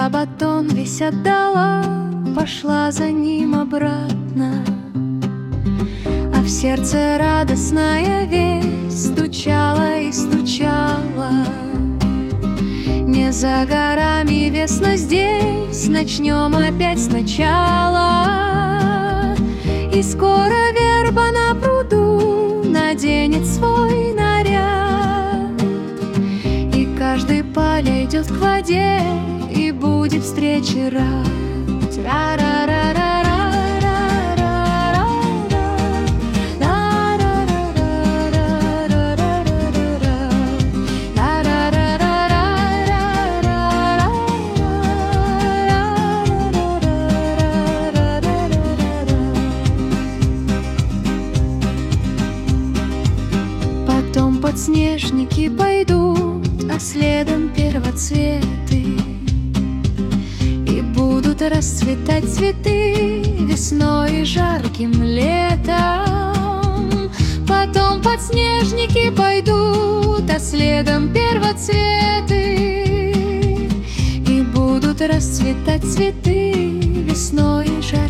Я батон весь отдала, пошла за ним обратно, а в сердце радостная весть стучала и стучала. Не за горами весна здесь, начнем опять сначала. И скоро верба на пруду наденет свой наряд, и каждый подойдет к воде и будет встрече рад. Потом подснежники пойдут, а следом первоцветы, и будут расцветать цветы весной и жарким летом. Потом подснежники пойдут, а следом первоцветы, и будут расцветать цветы весной и жарким